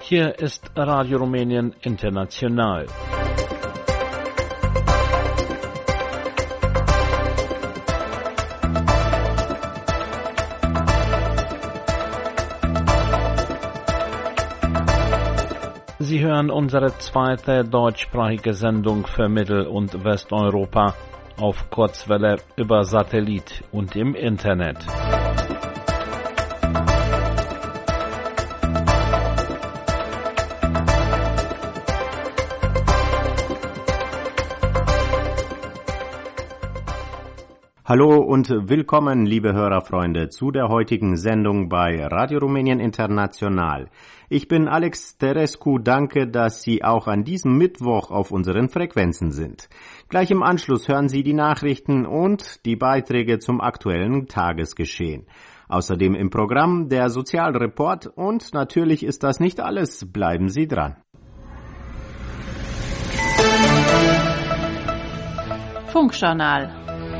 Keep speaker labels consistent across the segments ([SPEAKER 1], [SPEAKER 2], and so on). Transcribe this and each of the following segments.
[SPEAKER 1] Hier ist Radio Rumänien International. Sie hören unsere zweite deutschsprachige Sendung für Mittel- und Westeuropa auf Kurzwelle über Satellit und im Internet.
[SPEAKER 2] Hallo und willkommen, liebe Hörerfreunde, zu der heutigen Sendung bei Radio Rumänien International. Ich bin Alex Terescu, danke, dass Sie auch an diesem Mittwoch auf unseren Frequenzen sind. Gleich im Anschluss hören Sie die Nachrichten und die Beiträge zum aktuellen Tagesgeschehen. Außerdem im Programm der Sozialreport und natürlich ist das nicht alles, bleiben Sie dran.
[SPEAKER 3] Funkjournal.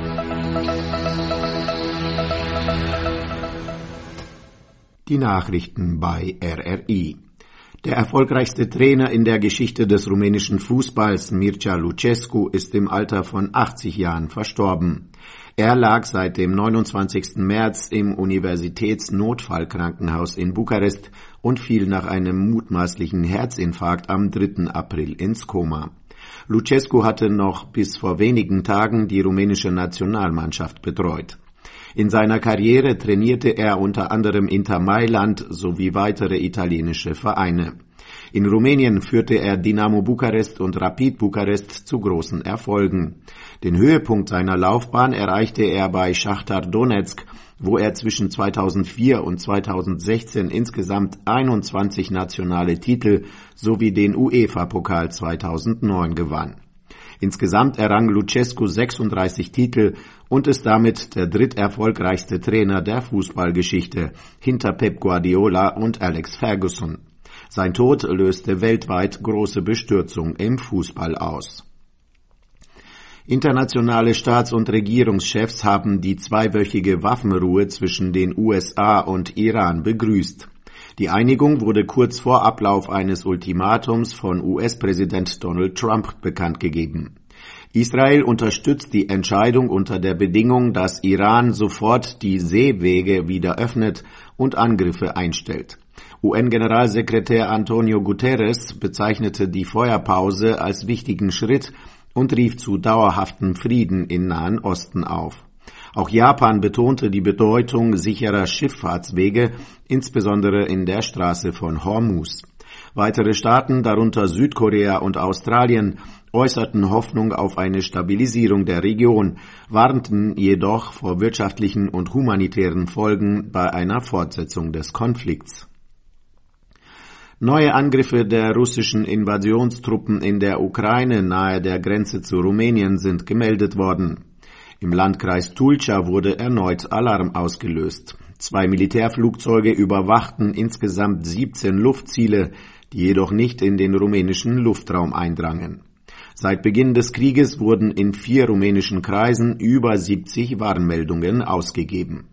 [SPEAKER 4] Die Nachrichten bei RRI. Der erfolgreichste Trainer in der Geschichte des rumänischen Fußballs, Mircea Lucescu, ist im Alter von 80 Jahren verstorben. Er lag seit dem 29. März im Universitätsnotfallkrankenhaus in Bukarest und fiel nach einem mutmaßlichen Herzinfarkt am 3. April ins Koma. Lucescu hatte noch bis vor wenigen Tagen die rumänische Nationalmannschaft betreut. In seiner Karriere trainierte er unter anderem Inter Mailand sowie weitere italienische Vereine. In Rumänien führte er Dinamo Bukarest und Rapid Bukarest zu großen Erfolgen. Den Höhepunkt seiner Laufbahn erreichte er bei Schachtar Donezk, wo er zwischen 2004 und 2016 insgesamt 21 nationale Titel sowie den UEFA-Pokal 2009 gewann. Insgesamt errang Lucescu 36 Titel und ist damit der dritterfolgreichste Trainer der Fußballgeschichte, hinter Pep Guardiola und Alex Ferguson. Sein Tod löste weltweit große Bestürzung im Fußball aus. Internationale Staats- und Regierungschefs haben die zweiwöchige Waffenruhe zwischen den USA und Iran begrüßt. Die Einigung wurde kurz vor Ablauf eines Ultimatums von US-Präsident Donald Trump bekannt gegeben. Israel unterstützt die Entscheidung unter der Bedingung, dass Iran sofort die Seewege wieder öffnet und Angriffe einstellt. UN-Generalsekretär Antonio Guterres bezeichnete die Feuerpause als wichtigen Schritt und rief zu dauerhaftem Frieden im Nahen Osten auf. Auch Japan betonte die Bedeutung sicherer Schifffahrtswege, insbesondere in der Straße von Hormuz. Weitere Staaten, darunter Südkorea und Australien, äußerten Hoffnung auf eine Stabilisierung der Region, warnten jedoch vor wirtschaftlichen und humanitären Folgen bei einer Fortsetzung des Konflikts. Neue Angriffe der russischen Invasionstruppen in der Ukraine nahe der Grenze zu Rumänien sind gemeldet worden. Im Landkreis Tulcea wurde erneut Alarm ausgelöst. 2 Militärflugzeuge überwachten insgesamt 17 Luftziele, die jedoch nicht in den rumänischen Luftraum eindrangen. Seit Beginn des Krieges wurden in 4 rumänischen Kreisen über 70 Warnmeldungen ausgegeben.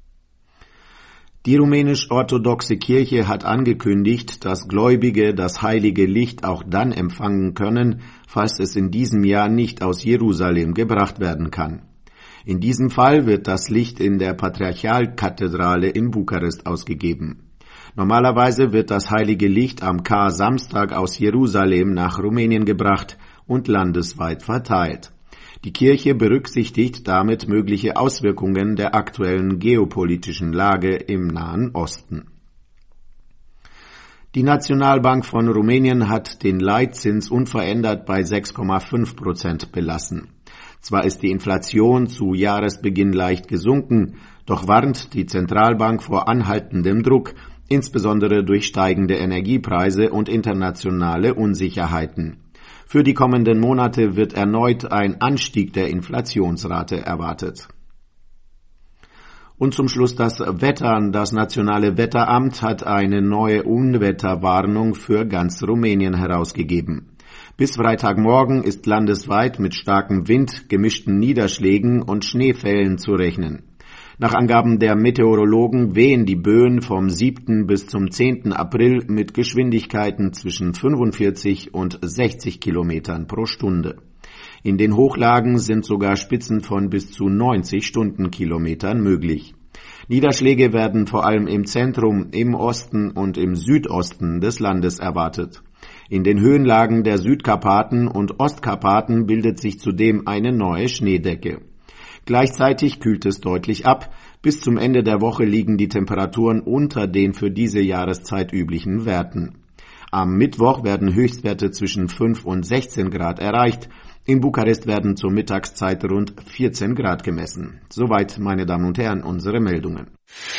[SPEAKER 4] Die rumänisch-orthodoxe Kirche hat angekündigt, dass Gläubige das heilige Licht auch dann empfangen können, falls es in diesem Jahr nicht aus Jerusalem gebracht werden kann. In diesem Fall wird das Licht in der Patriarchalkathedrale in Bukarest ausgegeben. Normalerweise wird das heilige Licht am Kar-Samstag aus Jerusalem nach Rumänien gebracht und landesweit verteilt. Die Kirche berücksichtigt damit mögliche Auswirkungen der aktuellen geopolitischen Lage im Nahen Osten. Die Nationalbank von Rumänien hat den Leitzins unverändert bei 6,5% belassen. Zwar ist die Inflation zu Jahresbeginn leicht gesunken, doch warnt die Zentralbank vor anhaltendem Druck, insbesondere durch steigende Energiepreise und internationale Unsicherheiten. Für die kommenden Monate wird erneut ein Anstieg der Inflationsrate erwartet. Und zum Schluss das Wetter. Das Nationale Wetteramt hat eine neue Unwetterwarnung für ganz Rumänien herausgegeben. Bis Freitagmorgen ist landesweit mit starkem Wind, gemischten Niederschlägen und Schneefällen zu rechnen. Nach Angaben der Meteorologen wehen die Böen vom 7. bis zum 10. April mit Geschwindigkeiten zwischen 45 und 60 Kilometern pro Stunde. In den Hochlagen sind sogar Spitzen von bis zu 90 Stundenkilometern möglich. Niederschläge werden vor allem im Zentrum, im Osten und im Südosten des Landes erwartet. In den Höhenlagen der Südkarpaten und Ostkarpaten bildet sich zudem eine neue Schneedecke. Gleichzeitig kühlt es deutlich ab. Bis zum Ende der Woche liegen die Temperaturen unter den für diese Jahreszeit üblichen Werten. Am Mittwoch werden Höchstwerte zwischen 5 und 16 Grad erreicht. In Bukarest werden zur Mittagszeit rund 14 Grad gemessen. Soweit, meine Damen und Herren, unsere Meldungen.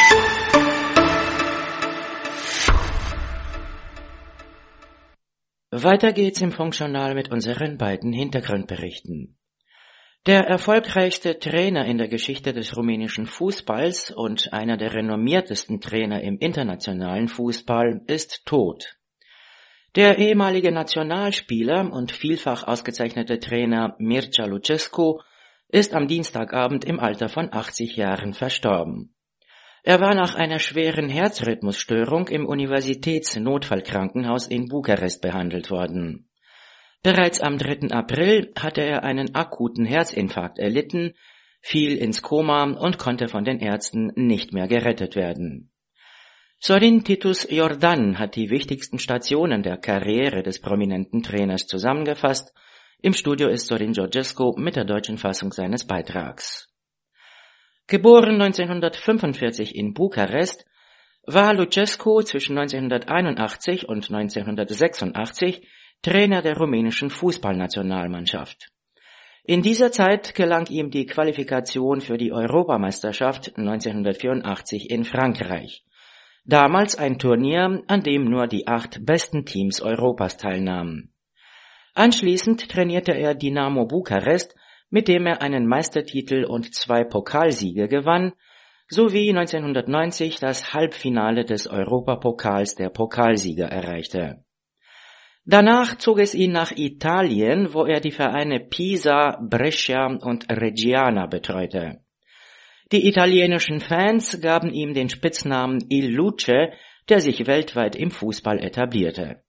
[SPEAKER 5] Weiter geht's im Funkjournal mit unseren beiden Hintergrundberichten. Der erfolgreichste Trainer in der Geschichte des rumänischen Fußballs und einer der renommiertesten Trainer im internationalen Fußball ist tot. Der ehemalige Nationalspieler und vielfach ausgezeichnete Trainer Mircea Lucescu ist am Dienstagabend im Alter von 80 Jahren verstorben. Er war nach einer schweren Herzrhythmusstörung im Universitätsnotfallkrankenhaus in Bukarest behandelt worden. Bereits am 3. April hatte er einen akuten Herzinfarkt erlitten, fiel ins Koma und konnte von den Ärzten nicht mehr gerettet werden. Sorin Titus Jordan hat die wichtigsten Stationen der Karriere des prominenten Trainers zusammengefasst. Im Studio ist Sorin Georgescu mit der deutschen Fassung seines Beitrags. Geboren 1945 in Bukarest, war Lucescu zwischen 1981 und 1986 Trainer der rumänischen Fußballnationalmannschaft. In dieser Zeit gelang ihm die Qualifikation für die Europameisterschaft 1984 in Frankreich. Damals ein Turnier, an dem nur die 8 besten Teams Europas teilnahmen. Anschließend trainierte er Dinamo Bukarest, mit dem er einen Meistertitel und 2 Pokalsiege gewann, sowie 1990 das Halbfinale des Europapokals der Pokalsieger erreichte. Danach zog es ihn nach Italien, wo er die Vereine Pisa, Brescia und Reggiana betreute. Die italienischen Fans gaben ihm den Spitznamen Il Luce, der sich weltweit im Fußball etablierte.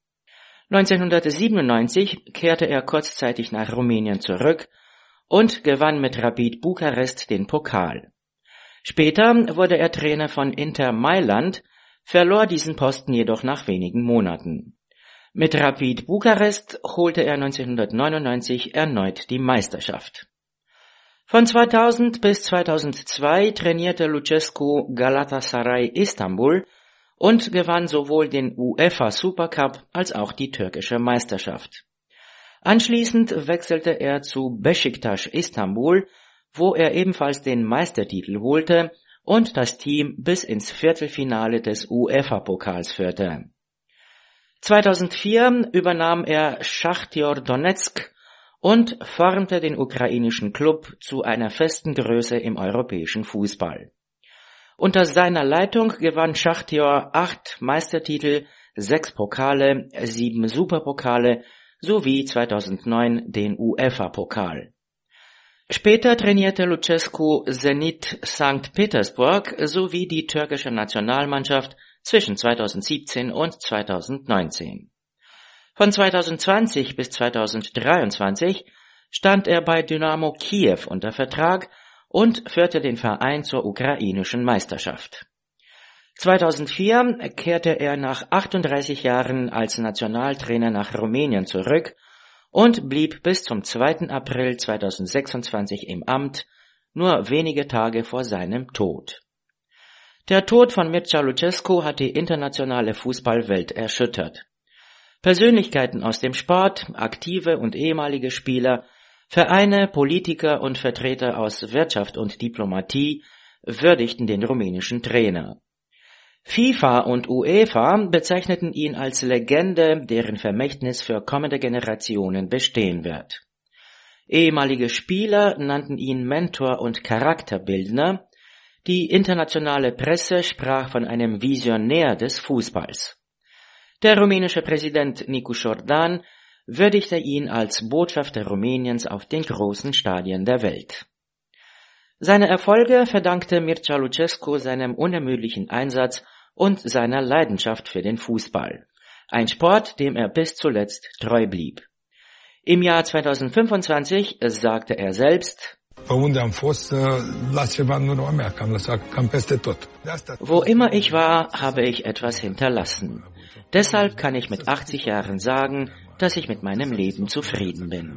[SPEAKER 5] 1997 kehrte er kurzzeitig nach Rumänien zurück und gewann mit Rapid Bukarest den Pokal. Später wurde er Trainer von Inter Mailand, verlor diesen Posten jedoch nach wenigen Monaten. Mit Rapid Bukarest holte er 1999 erneut die Meisterschaft. Von 2000 bis 2002 trainierte Lucescu Galatasaray Istanbul und gewann sowohl den UEFA Supercup als auch die türkische Meisterschaft. Anschließend wechselte er zu Beşiktaş Istanbul, wo er ebenfalls den Meistertitel holte und das Team bis ins Viertelfinale des UEFA-Pokals führte. 2004 übernahm er Schachtior Donezk und formte den ukrainischen Klub zu einer festen Größe im europäischen Fußball. Unter seiner Leitung gewann Schachtior 8 Meistertitel, 6 Pokale, 7 Superpokale sowie 2009 den UEFA-Pokal. Später trainierte Lucescu Zenit St. Petersburg sowie die türkische Nationalmannschaft zwischen 2017 und 2019. Von 2020 bis 2023 stand er bei Dynamo Kiew unter Vertrag und führte den Verein zur ukrainischen Meisterschaft. 2004 kehrte er nach 38 Jahren als Nationaltrainer nach Rumänien zurück und blieb bis zum 2. April 2026 im Amt, nur wenige Tage vor seinem Tod. Der Tod von Mircea Lucescu hat die internationale Fußballwelt erschüttert. Persönlichkeiten aus dem Sport, aktive und ehemalige Spieler, Vereine, Politiker und Vertreter aus Wirtschaft und Diplomatie würdigten den rumänischen Trainer. FIFA und UEFA bezeichneten ihn als Legende, deren Vermächtnis für kommende Generationen bestehen wird. Ehemalige Spieler nannten ihn Mentor und Charakterbildner. Die internationale Presse sprach von einem Visionär des Fußballs. Der rumänische Präsident Nicu Jordan würdigte ihn als Botschafter Rumäniens auf den großen Stadien der Welt. Seine Erfolge verdankte Mircea Lucescu seinem unermüdlichen Einsatz und seiner Leidenschaft für den Fußball. Ein Sport, dem er bis zuletzt treu blieb. Im Jahr 2025 sagte er selbst: Wo immer ich war, habe ich etwas hinterlassen. Deshalb kann ich mit 80 Jahren sagen, dass ich mit meinem Leben zufrieden bin.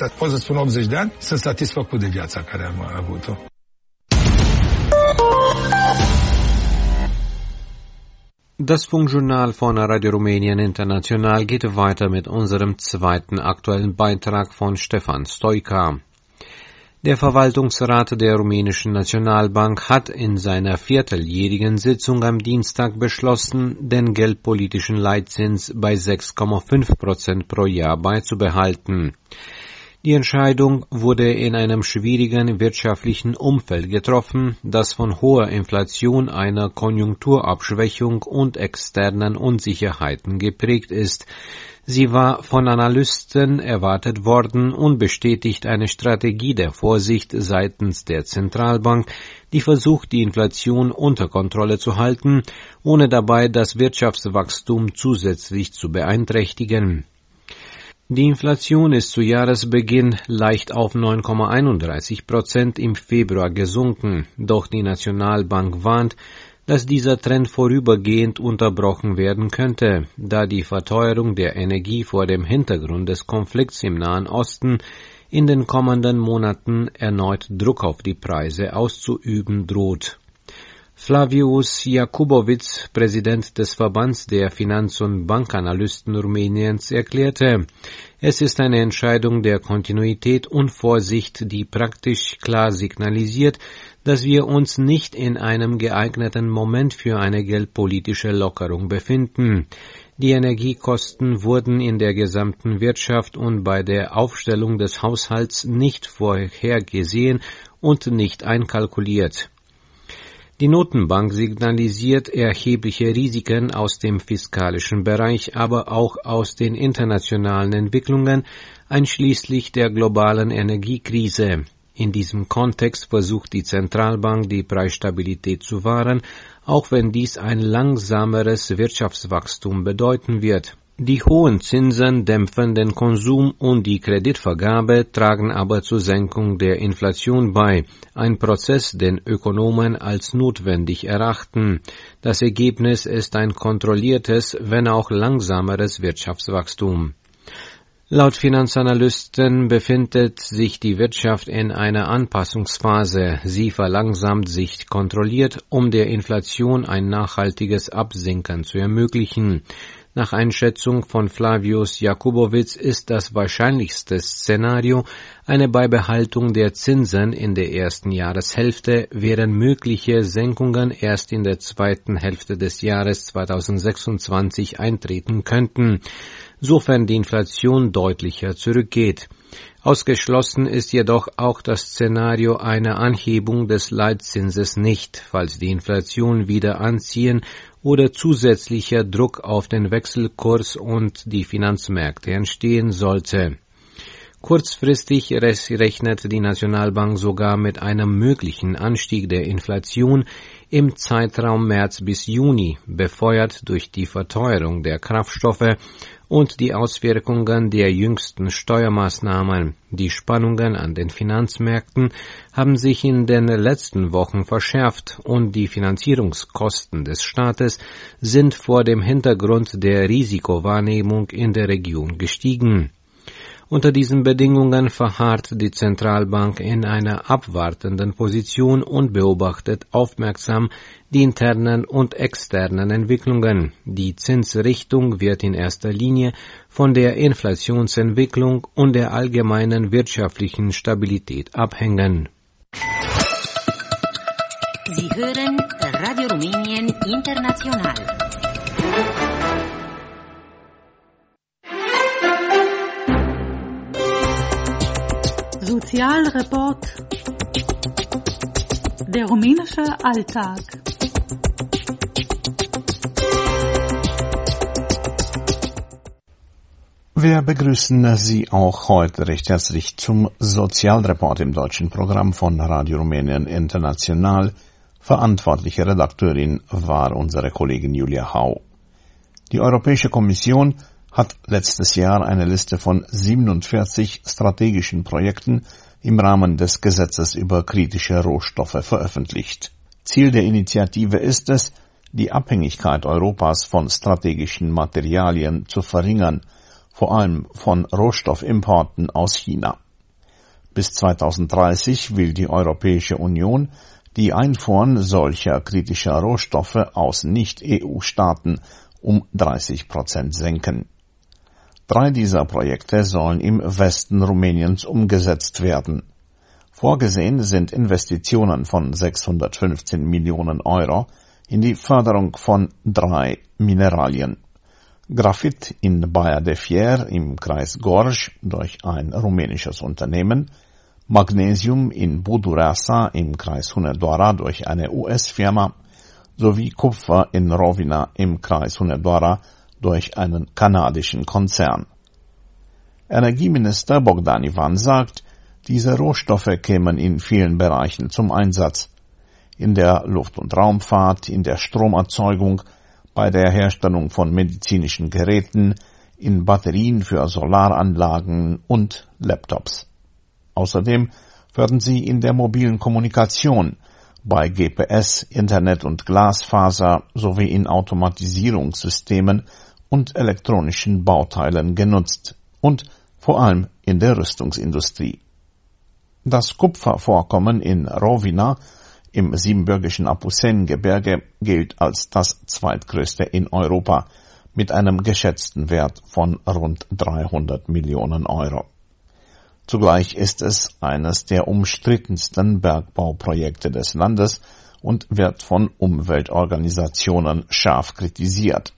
[SPEAKER 2] Das Funkjournal von Radio Rumänien International geht weiter mit unserem zweiten aktuellen Beitrag von Stefan Stoica. Der Verwaltungsrat der rumänischen Nationalbank hat in seiner vierteljährigen Sitzung am Dienstag beschlossen, den geldpolitischen Leitzins bei 6,5% pro Jahr beizubehalten. Die Entscheidung wurde in einem schwierigen wirtschaftlichen Umfeld getroffen, das von hoher Inflation, einer Konjunkturabschwächung und externen Unsicherheiten geprägt ist. Sie war von Analysten erwartet worden und bestätigt eine Strategie der Vorsicht seitens der Zentralbank, die versucht, die Inflation unter Kontrolle zu halten, ohne dabei das Wirtschaftswachstum zusätzlich zu beeinträchtigen. Die Inflation ist zu Jahresbeginn leicht auf 9,31% im Februar gesunken, doch die Nationalbank warnt, dass dieser Trend vorübergehend unterbrochen werden könnte, da die Verteuerung der Energie vor dem Hintergrund des Konflikts im Nahen Osten in den kommenden Monaten erneut Druck auf die Preise auszuüben droht. Flavius Jakubowicz, Präsident des Verbands der Finanz- und Bankanalysten Rumäniens, erklärte, es ist eine Entscheidung der Kontinuität und Vorsicht, die praktisch klar signalisiert, dass wir uns nicht in einem geeigneten Moment für eine geldpolitische Lockerung befinden. Die Energiekosten wurden in der gesamten Wirtschaft und bei der Aufstellung des Haushalts nicht vorhergesehen und nicht einkalkuliert. Die Notenbank signalisiert erhebliche Risiken aus dem fiskalischen Bereich, aber auch aus den internationalen Entwicklungen, einschließlich der globalen Energiekrise. In diesem Kontext versucht die Zentralbank, die Preisstabilität zu wahren, auch wenn dies ein langsameres Wirtschaftswachstum bedeuten wird. Die hohen Zinsen dämpfen den Konsum und die Kreditvergabe, tragen aber zur Senkung der Inflation bei, ein Prozess, den Ökonomen als notwendig erachten. Das Ergebnis ist ein kontrolliertes, wenn auch langsameres Wirtschaftswachstum. Laut Finanzanalysten befindet sich die Wirtschaft in einer Anpassungsphase. Sie verlangsamt sich kontrolliert, um der Inflation ein nachhaltiges Absinken zu ermöglichen. Nach Einschätzung von Flavius Jakubowicz ist das wahrscheinlichste Szenario eine Beibehaltung der Zinsen in der ersten Jahreshälfte, während mögliche Senkungen erst in der zweiten Hälfte des Jahres 2026 eintreten könnten, sofern die Inflation deutlicher zurückgeht. Ausgeschlossen ist jedoch auch das Szenario einer Anhebung des Leitzinses nicht, falls die Inflation wieder anziehen oder zusätzlicher Druck auf den Wechselkurs und die Finanzmärkte entstehen sollte. Kurzfristig rechnet die Nationalbank sogar mit einem möglichen Anstieg der Inflation im Zeitraum März bis Juni, befeuert durch die Verteuerung der Kraftstoffe und die Auswirkungen der jüngsten Steuermaßnahmen. Die Spannungen an den Finanzmärkten haben sich in den letzten Wochen verschärft und die Finanzierungskosten des Staates sind vor dem Hintergrund der Risikowahrnehmung in der Region gestiegen. Unter diesen Bedingungen verharrt die Zentralbank in einer abwartenden Position und beobachtet aufmerksam die internen und externen Entwicklungen. Die Zinsrichtung wird in erster Linie von der Inflationsentwicklung und der allgemeinen wirtschaftlichen Stabilität abhängen.
[SPEAKER 6] Sie hören Radio Rumänien International.
[SPEAKER 3] Sozialreport. Der rumänische Alltag.
[SPEAKER 1] Wir begrüßen Sie auch heute recht herzlich zum Sozialreport im deutschen Programm von Radio Rumänien International. Verantwortliche Redakteurin war unsere Kollegin Julia Hau. Die Europäische Kommission hat letztes Jahr eine Liste von 47 strategischen Projekten im Rahmen des Gesetzes über kritische Rohstoffe veröffentlicht. Ziel der Initiative ist es, die Abhängigkeit Europas von strategischen Materialien zu verringern, vor allem von Rohstoffimporten aus China. Bis 2030 will die Europäische Union die Einfuhren solcher kritischer Rohstoffe aus Nicht-EU-Staaten um 30% senken. 3 dieser Projekte sollen im Westen Rumäniens umgesetzt werden. Vorgesehen sind Investitionen von 615 Millionen Euro in die Förderung von 3 Mineralien. Graphit in Baia de Fier im Kreis Gorj durch ein rumänisches Unternehmen, Magnesium in Budureasa im Kreis Hunedoara durch eine US-Firma sowie Kupfer in Rovina im Kreis Hunedoara durch einen kanadischen Konzern. Energieminister Bogdan Ivan sagt, diese Rohstoffe kämen in vielen Bereichen zum Einsatz. In der Luft- und Raumfahrt, in der Stromerzeugung, bei der Herstellung von medizinischen Geräten, in Batterien für Solaranlagen und Laptops. Außerdem werden sie in der mobilen Kommunikation, bei GPS, Internet und Glasfaser sowie in Automatisierungssystemen und elektronischen Bauteilen genutzt und vor allem in der Rüstungsindustrie. Das Kupfervorkommen in Rovina im siebenbürgischen Apuseni-Gebirge gilt als das zweitgrößte in Europa mit einem geschätzten Wert von rund 300 Millionen Euro. Zugleich ist es eines der umstrittensten Bergbauprojekte des Landes und wird von Umweltorganisationen scharf kritisiert.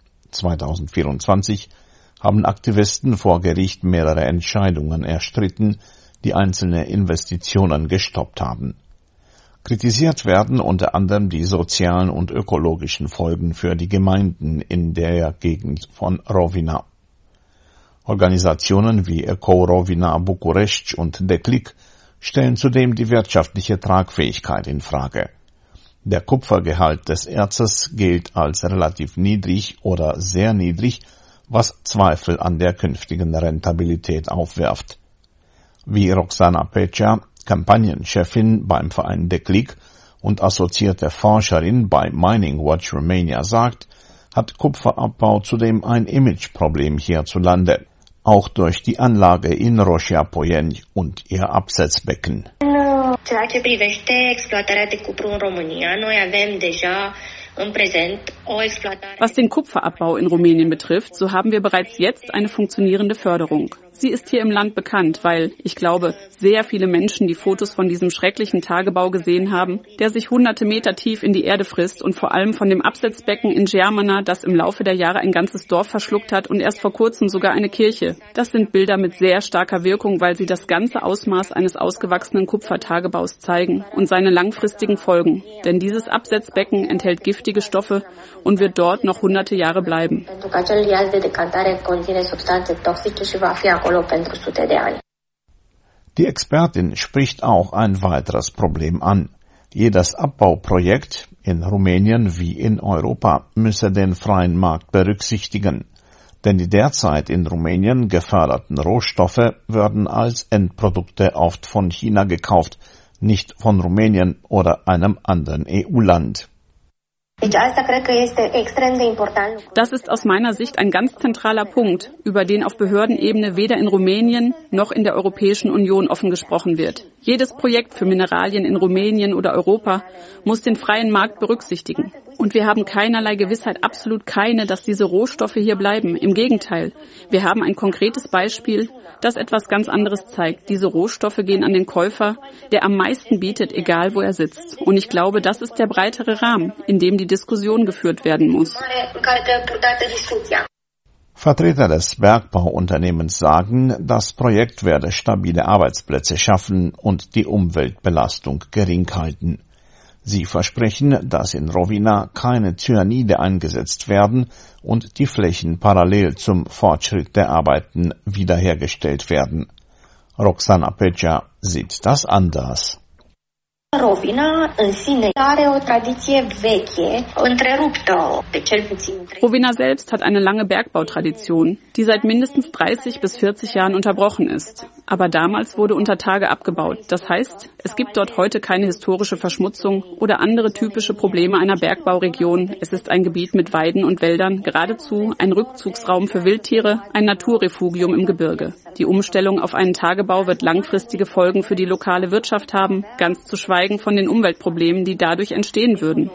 [SPEAKER 1] 2024 haben Aktivisten vor Gericht mehrere Entscheidungen erstritten, die einzelne Investitionen gestoppt haben. Kritisiert werden unter anderem die sozialen und ökologischen Folgen für die Gemeinden in der Gegend von Rovina. Organisationen wie Eco-Rovina București und Declic stellen zudem die wirtschaftliche Tragfähigkeit in Frage. Der Kupfergehalt des Erzes gilt als relativ niedrig oder sehr niedrig, was Zweifel an der künftigen Rentabilität aufwirft. Wie Roxana Pecea, Kampagnenchefin beim Verein Declic und assoziierte Forscherin bei Mining Watch Romania sagt, hat Kupferabbau zudem ein Imageproblem hierzulande, auch durch die Anlage in Roșia Poieni und ihr Absetzbecken.
[SPEAKER 7] Ceea ce privește exploatarea de cupru în România, noi avem deja im Präsent o exploatare.
[SPEAKER 3] Was den Kupferabbau in Rumänien betrifft, so haben wir bereits jetzt eine funktionierende Förderung. Sie ist hier im Land bekannt, weil, ich glaube, sehr viele Menschen die Fotos von diesem schrecklichen Tagebau gesehen haben, der sich hunderte Meter tief in die Erde frisst und vor allem von dem Absetzbecken in Germana, das im Laufe der Jahre ein ganzes Dorf verschluckt hat und erst vor kurzem sogar eine Kirche. Das sind Bilder mit sehr starker Wirkung, weil sie das ganze Ausmaß eines ausgewachsenen Kupfertagebaus zeigen und seine langfristigen Folgen. Denn dieses Absetzbecken enthält giftige Stoffe und wird dort noch hunderte Jahre bleiben.
[SPEAKER 1] Die Expertin spricht auch ein weiteres Problem an. Jedes Abbauprojekt in Rumänien wie in Europa müsse den freien Markt berücksichtigen, denn die derzeit in Rumänien geförderten Rohstoffe werden als Endprodukte oft von China gekauft, nicht von Rumänien oder einem anderen EU-Land.
[SPEAKER 3] Das ist aus meiner Sicht ein ganz zentraler Punkt, über den auf Behördenebene weder in Rumänien noch in der Europäischen Union offen gesprochen wird. Jedes Projekt für Mineralien in Rumänien oder Europa muss den freien Markt berücksichtigen. Und wir haben keinerlei Gewissheit, absolut keine, dass diese Rohstoffe hier bleiben. Im Gegenteil, wir haben ein konkretes Beispiel, das etwas ganz anderes zeigt. Diese Rohstoffe gehen an den Käufer, der am meisten bietet, egal wo er sitzt. Und ich glaube, das ist der breitere Rahmen, in dem die Diskussion geführt werden muss.
[SPEAKER 1] Vertreter des Bergbauunternehmens sagen, das Projekt werde stabile Arbeitsplätze schaffen und die Umweltbelastung gering halten. Sie versprechen, dass in Rowina keine Cyanide eingesetzt werden und die Flächen parallel zum Fortschritt der Arbeiten wiederhergestellt werden. Roxana Pecea sieht das anders.
[SPEAKER 7] Rovina în sine are o tradiție veche, întreruptă de cel puțin.
[SPEAKER 3] Rowina selbst hat eine lange Bergbautradition, die seit mindestens 30 bis 40 Jahren unterbrochen ist. Aber damals wurde unter Tage abgebaut. Das heißt, es gibt dort heute keine historische Verschmutzung oder andere typische Probleme einer Bergbauregion. Es ist ein Gebiet mit Weiden und Wäldern, geradezu ein Rückzugsraum für Wildtiere, ein Naturrefugium im Gebirge. Die Umstellung auf einen Tagebau wird langfristige Folgen für die lokale Wirtschaft haben, ganz zu schweigen von den Umweltproblemen, die dadurch entstehen würden.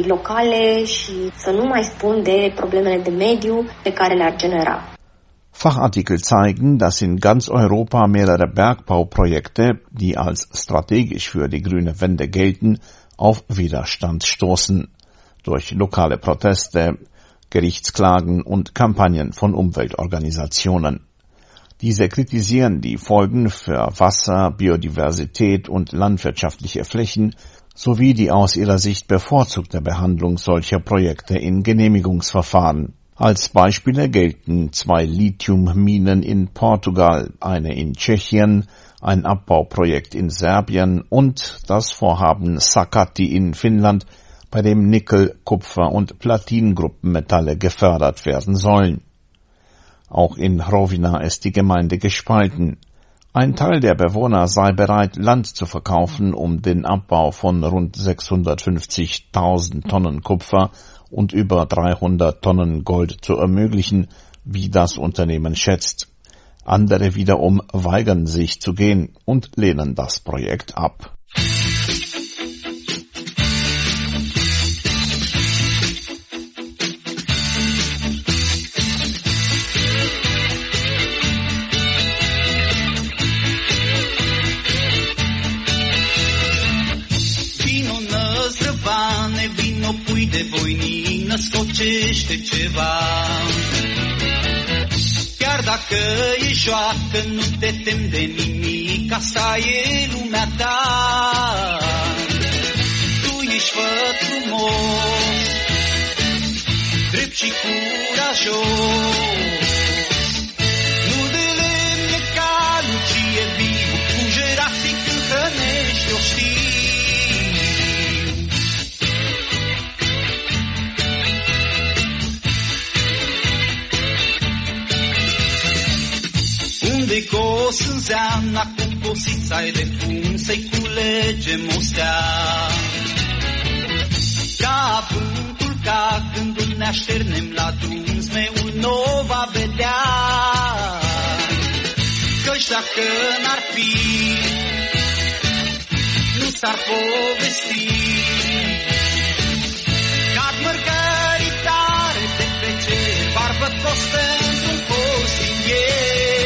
[SPEAKER 1] Fachartikel zeigen, dass in ganz Europa mehrere Bergbauprojekte, die als strategisch für die grüne Wende gelten, auf Widerstand stoßen. Durch lokale Proteste, Gerichtsklagen und Kampagnen von Umweltorganisationen. Diese kritisieren die Folgen für Wasser, Biodiversität und landwirtschaftliche Flächen sowie die aus ihrer Sicht bevorzugte Behandlung solcher Projekte in Genehmigungsverfahren. Als Beispiele gelten 2 Lithiumminen in Portugal, eine in Tschechien, ein Abbauprojekt in Serbien und das Vorhaben Sakatti in Finnland, bei dem Nickel, Kupfer und Platingruppenmetalle gefördert werden sollen. Auch in Rowina ist die Gemeinde gespalten. Ein Teil der Bewohner sei bereit, Land zu verkaufen, um den Abbau von rund 650.000 Tonnen Kupfer und über 300 Tonnen Gold zu ermöglichen, wie das Unternehmen schätzt. Andere wiederum weigern sich zu gehen und lehnen das Projekt ab.
[SPEAKER 8] De voinină scocește ceva. Chiar dacă e joacă, nu te tem de nimic, asta e lumea ta. Tu ești fă frumos, drept și curajos. Nu de lemne ca lucie viu, cu jerafic îl hrănești, o știi. Unde cos înseamnă acum cosița-i de fum, să-i culegem o stea. Ca vântul, ca gândul ne așternem la drum, zmeul n-o va vedea. Căci dacă n-ar fi, nu s-ar povesti. Cad mărgăritare de pe cer, barbă costă într-un cosinier.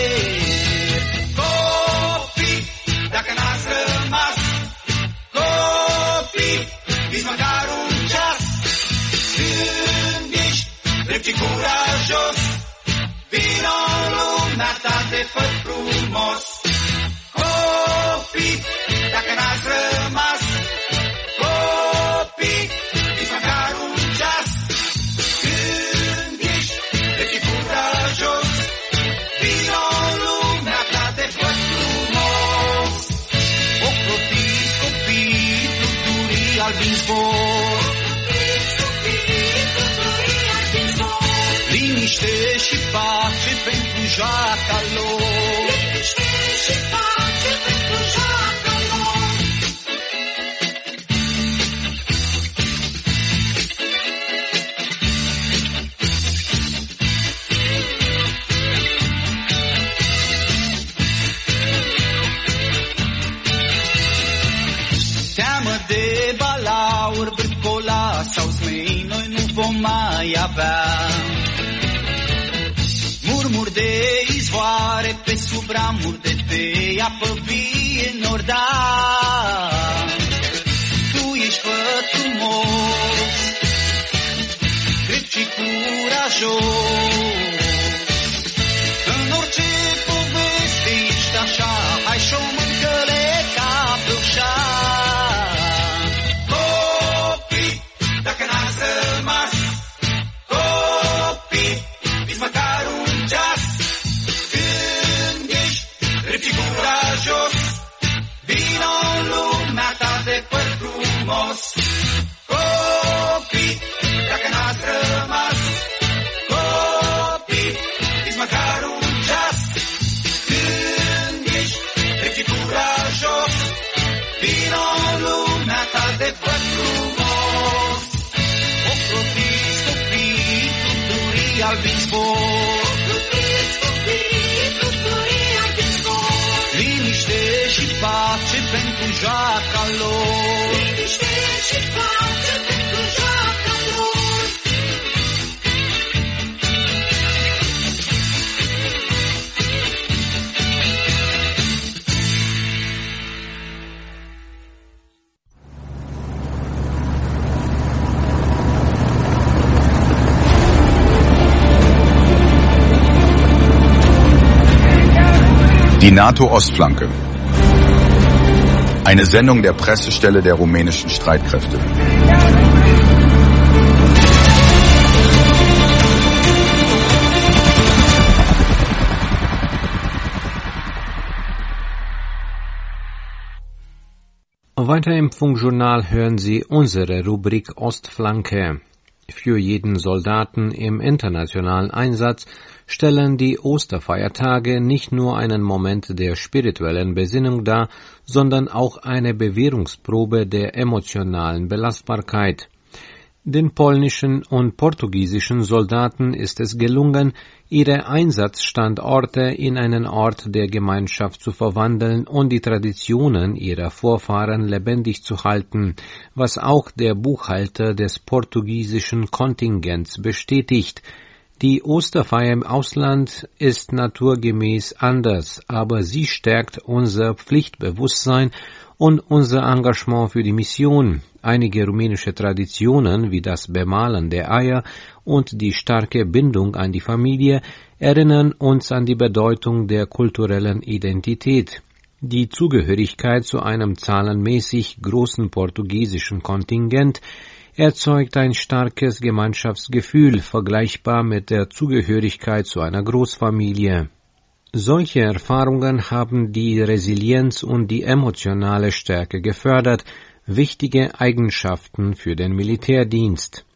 [SPEAKER 8] Dacă n-ați rămas copii, fiți măcar un ceas. Când ești drept și curajos, vino în lumea ta, te fă frumos. Copii, dacă n-ați rămas copii, fiți măcar un ceas. Când ești drept și curajos, vino în lumea ta, te fă frumos. Albin zbor, liniște și pace pentru joaca lor. Liniște și pace pentru joaca lor. Teamă de balauri, bârcola sau zmei, noi nu vom mai avea. Murmur de izvoare pe sub ramuri de tei, apă vie în Ordan. Tu ești fă frumos, drept și curajos. În orice poveste ești așa, hai și-o mâncăle ca plășa. frumos. Copii, dacă n-ați rămas, copii, fiți măcar un ceas. Când ești treci curajos, vino în lumea ta de făt frumos. O copii, copii, fluturii albi în zbor. Liniște și pace pentru joaca lor. Liniște și pace pentru joaca lor.
[SPEAKER 9] Die NATO-Ostflanke. Eine Sendung der Pressestelle der rumänischen Streitkräfte.
[SPEAKER 10] Weiter im Funkjournal hören Sie unsere Rubrik Ostflanke. Für jeden Soldaten im internationalen Einsatz stellen die Osterfeiertage nicht nur einen Moment der spirituellen Besinnung dar, sondern auch eine Bewährungsprobe der emotionalen Belastbarkeit. Den polnischen und portugiesischen Soldaten ist es gelungen, ihre Einsatzstandorte in einen Ort der Gemeinschaft zu verwandeln und die Traditionen ihrer Vorfahren lebendig zu halten, was auch der Buchhalter des portugiesischen Kontingents bestätigt. Die Osterfeier im Ausland ist naturgemäß anders, aber sie stärkt unser Pflichtbewusstsein und unser Engagement für die Mission. Einige rumänische Traditionen wie das Bemalen der Eier und die starke Bindung an die Familie erinnern uns an die Bedeutung der kulturellen Identität. Die Zugehörigkeit zu einem zahlenmäßig großen portugiesischen Kontingent erzeugt ein starkes Gemeinschaftsgefühl, vergleichbar mit der Zugehörigkeit zu einer Großfamilie. Solche Erfahrungen haben die Resilienz und die emotionale Stärke gefördert, wichtige Eigenschaften für den Militärdienst.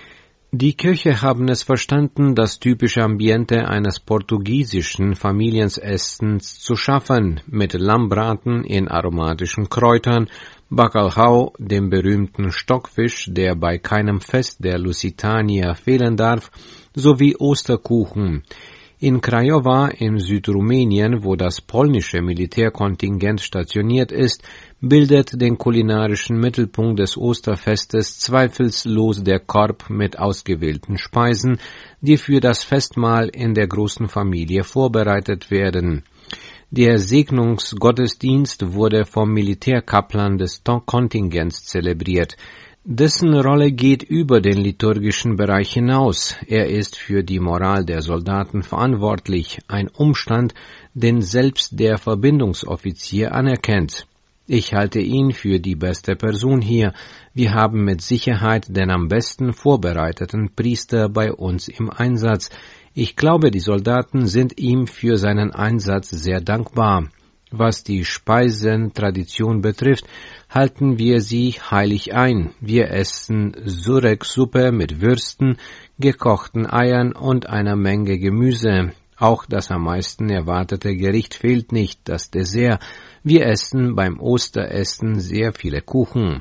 [SPEAKER 10] Die Köche haben es verstanden, das typische Ambiente eines portugiesischen Familienessens zu schaffen, mit Lammbraten in aromatischen Kräutern, Bacalhau, dem berühmten Stockfisch, der bei keinem Fest der Lusitanier fehlen darf, sowie Osterkuchen. In Craiova in Südrumänien, wo das polnische Militärkontingent stationiert ist, bildet den kulinarischen Mittelpunkt des Osterfestes zweifellos der Korb mit ausgewählten Speisen, die für das Festmahl in der großen Familie vorbereitet werden. Der Segnungsgottesdienst wurde vom Militärkaplan des Kontingents zelebriert. Dessen Rolle geht über den liturgischen Bereich hinaus. Er ist für die Moral der Soldaten verantwortlich, ein Umstand, den selbst der Verbindungsoffizier anerkennt. Ich halte ihn für die beste Person hier. Wir haben mit Sicherheit den am besten vorbereiteten Priester bei uns im Einsatz. Ich glaube, die Soldaten sind ihm für seinen Einsatz sehr dankbar. Was die Speisentradition betrifft, halten wir sie heilig ein. Wir essen Surek-Suppe mit Würsten, gekochten Eiern und einer Menge Gemüse. Auch das am meisten erwartete Gericht fehlt nicht, das Dessert. Wir essen beim Osteressen sehr viele Kuchen.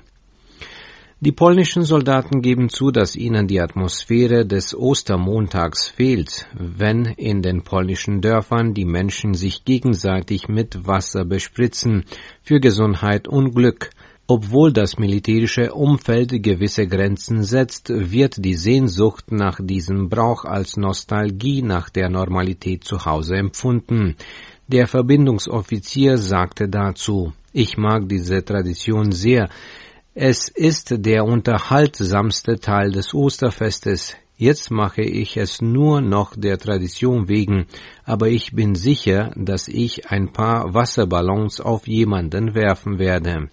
[SPEAKER 10] Die polnischen Soldaten geben zu, dass ihnen die Atmosphäre des Ostermontags fehlt, wenn in den polnischen Dörfern die Menschen sich gegenseitig mit Wasser bespritzen, für Gesundheit und Glück. Obwohl das militärische Umfeld gewisse Grenzen setzt, wird die Sehnsucht nach diesem Brauch als Nostalgie nach der Normalität zu Hause empfunden. Der Verbindungsoffizier sagte dazu: Ich mag diese Tradition sehr. Es ist der unterhaltsamste Teil des Osterfestes. Jetzt mache ich es nur noch der Tradition wegen, aber ich bin sicher, dass ich ein paar Wasserballons auf jemanden werfen werde.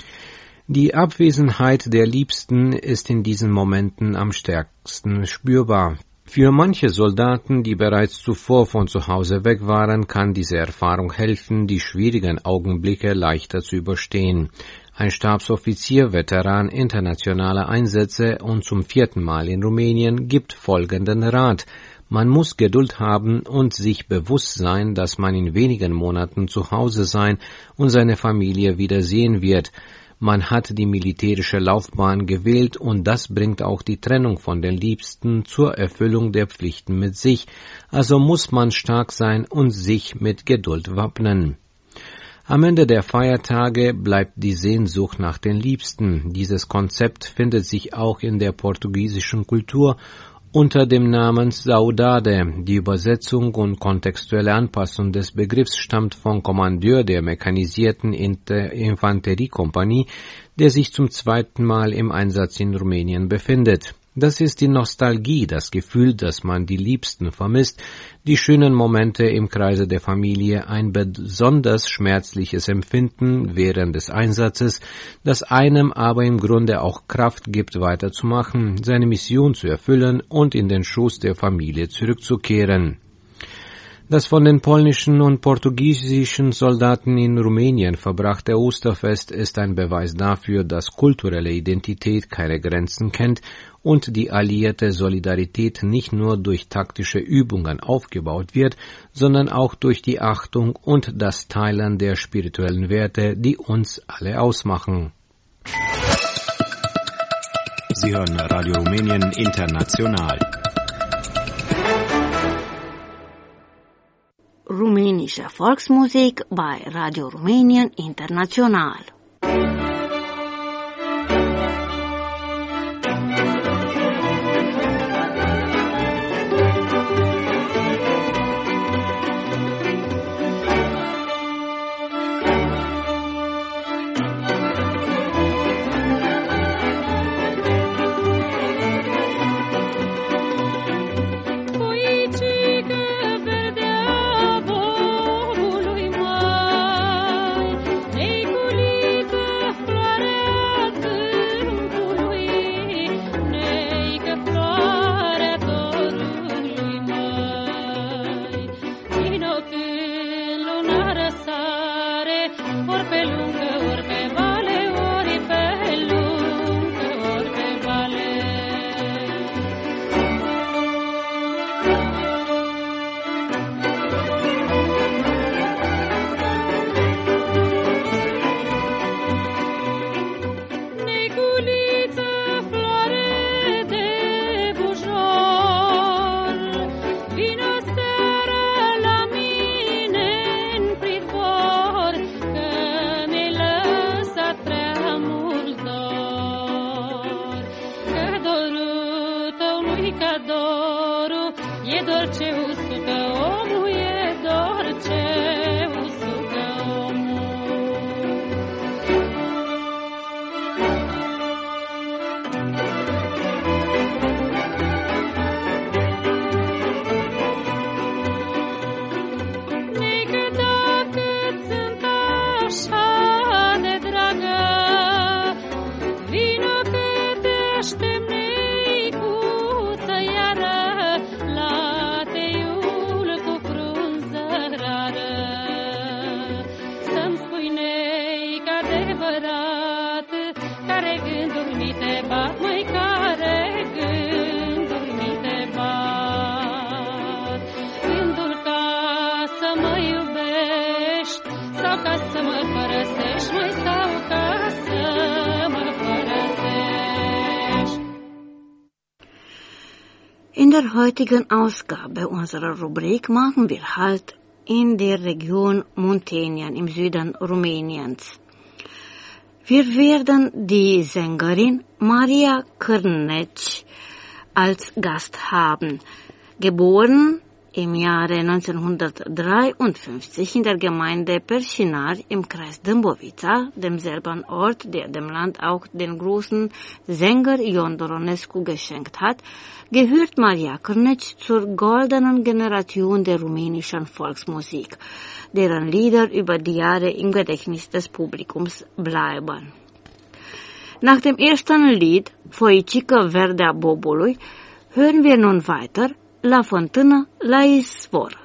[SPEAKER 10] Die Abwesenheit der Liebsten ist in diesen Momenten am stärksten spürbar. Für manche Soldaten, die bereits zuvor von zu Hause weg waren, kann diese Erfahrung helfen, die schwierigen Augenblicke leichter zu überstehen. Ein Stabsoffizier, Veteran internationaler Einsätze und zum 4. Mal in Rumänien, gibt folgenden Rat. Man muss Geduld haben und sich bewusst sein, dass man in wenigen Monaten zu Hause sein und seine Familie wiedersehen wird. Man hat die militärische Laufbahn gewählt und das bringt auch die Trennung von den Liebsten zur Erfüllung der Pflichten mit sich. Also muss man stark sein und sich mit Geduld wappnen. Am Ende der Feiertage bleibt die Sehnsucht nach den Liebsten. Dieses Konzept findet sich auch in der portugiesischen Kultur unter dem Namen Saudade. Die Übersetzung und kontextuelle Anpassung des Begriffs stammt vom Kommandeur der mechanisierten Infanteriekompanie, der sich zum 2. Mal im Einsatz in Rumänien befindet. Das ist die Nostalgie, das Gefühl, dass man die Liebsten vermisst, die schönen Momente im Kreise der Familie, ein besonders schmerzliches Empfinden während des Einsatzes, das einem aber im Grunde auch Kraft gibt, weiterzumachen, seine Mission zu erfüllen und in den Schoß der Familie zurückzukehren. Das von den polnischen und portugiesischen Soldaten in Rumänien verbrachte Osterfest ist ein Beweis dafür, dass kulturelle Identität keine Grenzen kennt und die alliierte Solidarität nicht nur durch taktische Übungen aufgebaut wird, sondern auch durch die Achtung und das Teilen der spirituellen Werte, die uns alle ausmachen.
[SPEAKER 2] Sie hören Radio Rumänien International.
[SPEAKER 11] Rumänische Volksmusik bei Radio Rumänien International. In der heutigen Ausgabe unserer Rubrik machen wir Halt in der Region Muntenien im Süden Rumäniens. Wir werden die Sängerin Maria Cârneci als Gast haben, geboren im Jahre 1953 in der Gemeinde Perșinar im Kreis Dâmbovița, demselben Ort, der dem Land auch den großen Sänger Ion Doronescu geschenkt hat, gehört Maria Cârneci zur goldenen Generation der rumänischen Volksmusik, deren Lieder über die Jahre im Gedächtnis des Publikums bleiben. Nach dem ersten Lied, Foicică Verdea Bobului, hören wir nun weiter la fântână, la izvor.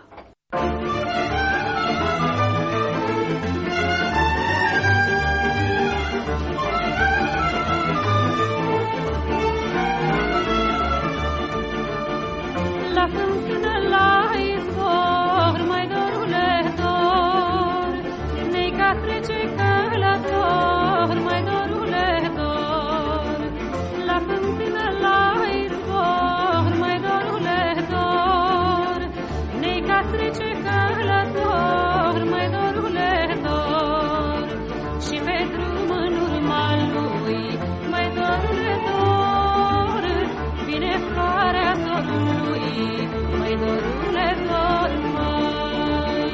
[SPEAKER 12] La fântână, la izvor, mai dorule dor, nei ca trece călător, mai dorule dor. La fântână, la izvor, mai dorule dor, nei ca trece călător, mai dorule dor. Și pe drum în urma lui, mai dorule dor, vine floarea dorului, mai dorule dor, mai.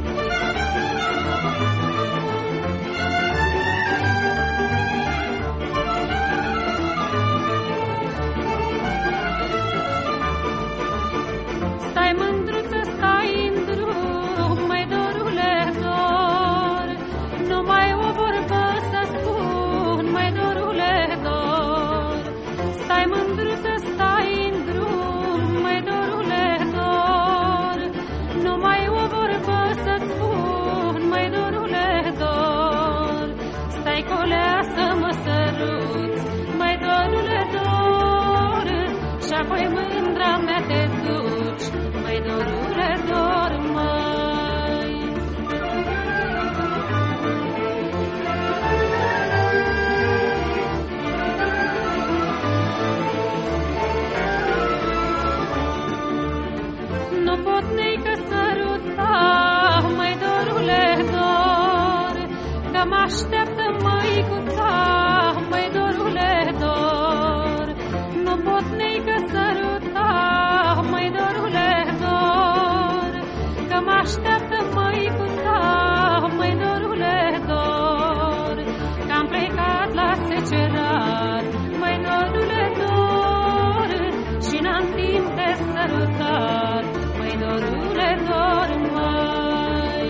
[SPEAKER 12] Stai mândruță, stai în drum, mai dorule dor, numai o vorbă să spun, mai dorule dor. Stai mândruță, stai în drum, mai dorule dor, numai o vorbă să spun, mai dorule dor. Stai colea să mă săruți, mai dorule dor, și apoi mândra mea te duci, mai dorule dor, mai. Nu pot nici săruta, mai dorule dor, că mă așteaptă măicuța, mai dorule dor. Nu pot nici săruta, mai dorule dor, că mă așteaptă măicuța, mai dorule dor. Că-am plecat la secerat, mai dorule dor, și n-am timp de sărutat, mai dorule dor, mai.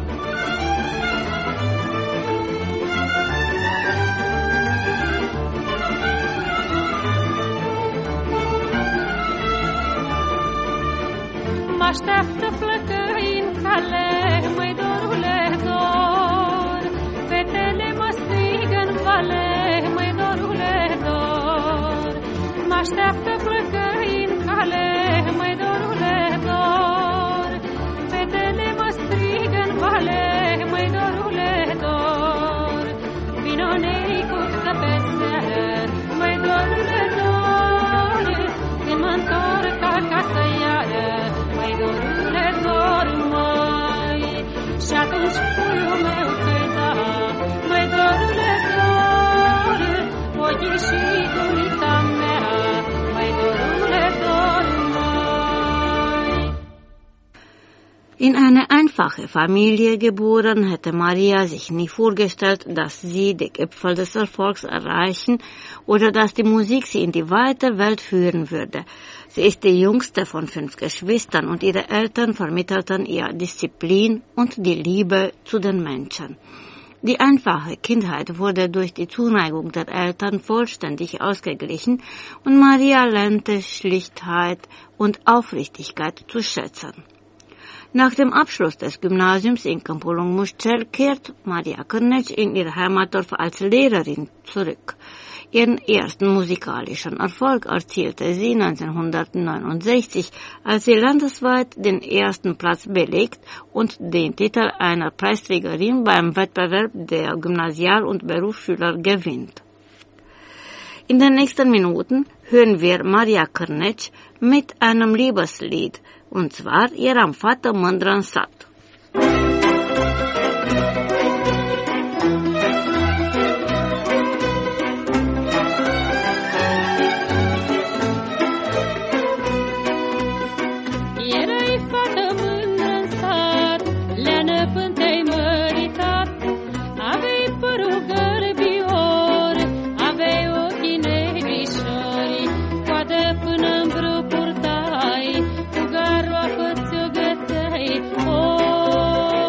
[SPEAKER 12] Mă așteaptă flăcăi în cale, mai dorule dor, fetele mă strigă în vale, mai dorule dor. Mă așteaptă flăcăi în cale, mai dorule dor, fetele mă strigă în vale, mai dorule dor. Vino neicuță pe seară, mai dorule dor, când mă întorc acasă iară, mai dorule dor, mai. Și atunci puiul meu că-i da, mai dorule dor, ochii și gurița mea, mai dorule dor, mai.
[SPEAKER 11] In eine einfache Familie geboren, hätte Maria sich nie vorgestellt, dass sie die Gipfel des Erfolgs erreichen oder dass die Musik sie in die weite Welt führen würde. Sie ist die jüngste von 5 Geschwistern und ihre Eltern vermittelten ihr Disziplin und die Liebe zu den Menschen. Die einfache Kindheit wurde durch die Zuneigung der Eltern vollständig ausgeglichen und Maria lernte Schlichtheit und Aufrichtigkeit zu schätzen. Nach dem Abschluss des Gymnasiums in Câmpul Mușcel kehrt Maria Cârneci in ihr Heimatdorf als Lehrerin zurück. Ihren ersten musikalischen Erfolg erzielte sie 1969, als sie landesweit den ersten Platz belegt und den Titel einer Preisträgerin beim Wettbewerb der Gymnasial- und Berufsschüler gewinnt. In den nächsten Minuten hören wir Maria Cârneci mit einem Liebeslied, und zwar Eram fată mândră în sat.
[SPEAKER 12] Erai fată mândră în sat, leană până te-ai măritat, aveai părul gărbior, aveai ochii negrișori, coadă până-n brâu purtai, cu garoafă ți-o găteai,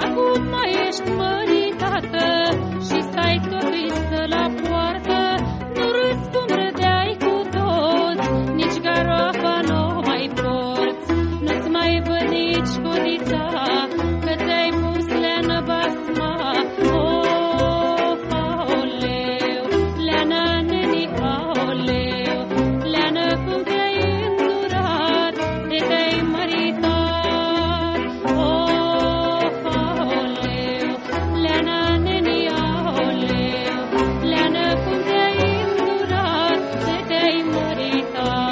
[SPEAKER 12] Acum mai ești măritată și stai tot tristă la poartă. Nu râzi cum râdeai cu toți, nici garoafa nu mai porți. Nu-ți mai văd nici codița, că te-ai pus leană basma. Of, aoleu, leană neni, aoleu, leană cum te-ai îndurat, de te-ai măritat. Of, aoleu, leană neni, aoleu, leană cum te-ai îndurat, de te-ai măritat.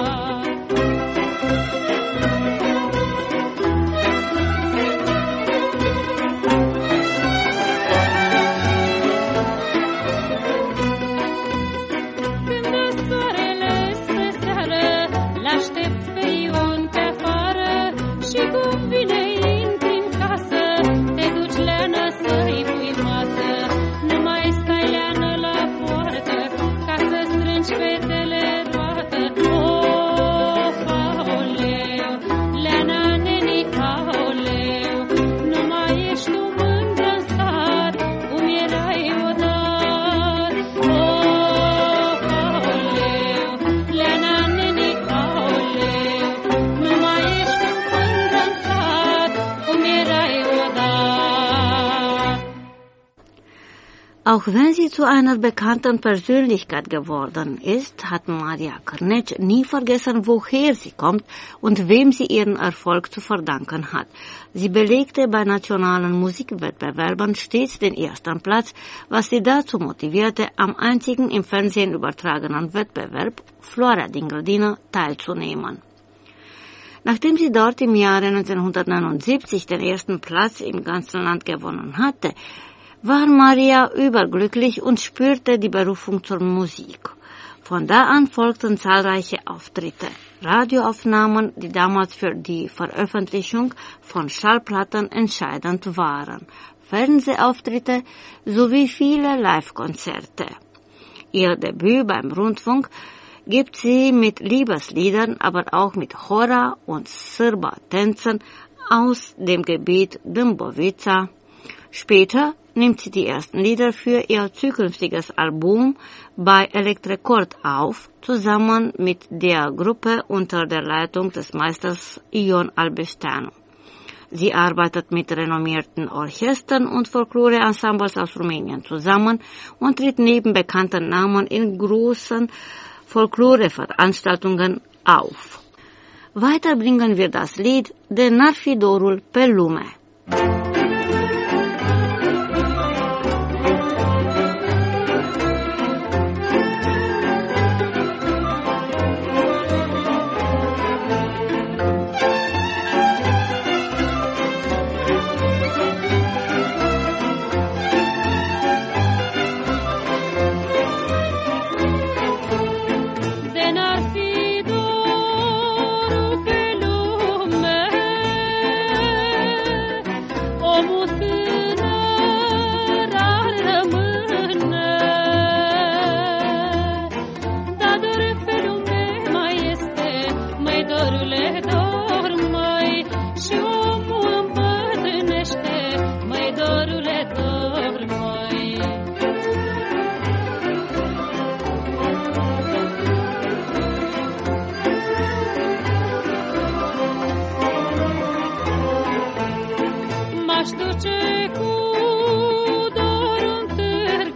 [SPEAKER 12] Când soarele spre seară, l-aștept pe Ion pe afară și cum vine intri în casă, te duci leană să-i pui masă. Nu mai stai leană la poartă, ca să strângi fetele roată. Of, aoleu, leană neni, aoleu, nu mai ești tu mândră în sat, cum erai odată. Of, aoleu, leană neni, aoleu, nu mai ești tu mândră în sat, cum erai odată.
[SPEAKER 11] Auch wenn sie zu einer bekannten Persönlichkeit geworden ist, hat Maria Krnec nie vergessen, woher sie kommt und wem sie ihren Erfolg zu verdanken hat. Sie belegte bei nationalen Musikwettbewerben stets den ersten Platz, was sie dazu motivierte, am einzigen im Fernsehen übertragenen Wettbewerb, Floarea din Grădină, teilzunehmen. Nachdem sie dort im Jahre 1979 den ersten Platz im ganzen Land gewonnen hatte, war Maria überglücklich und spürte die Berufung zur Musik. Von da an folgten zahlreiche Auftritte, Radioaufnahmen, die damals für die Veröffentlichung von Schallplatten entscheidend waren, Fernsehauftritte sowie viele Live-Konzerte. Ihr Debüt beim Rundfunk gibt sie mit Liebesliedern, aber auch mit Hora- und Sârba-Tänzen aus dem Gebiet Dâmbovița. Später nimmt sie die ersten Lieder für ihr zukünftiges Album bei Electrecord auf, zusammen mit der Gruppe unter der Leitung des Meisters Ion Albeșteanu. Sie arbeitet mit renommierten Orchestern und Folklore-Ensembles aus Rumänien zusammen und tritt neben bekannten Namen in großen Folklore-Veranstaltungen auf. Weiter bringen wir das Lied De n-ar fi dorul pe lume.
[SPEAKER 12] De n-ar fi dorul pe lume, omul tânăr ar rămâne. Dar dor pe lume mai este, măi dorule, dor, măi, și omul îmbătrânește, măi dorule, dor, măi. M-aș duce cu dor în târg,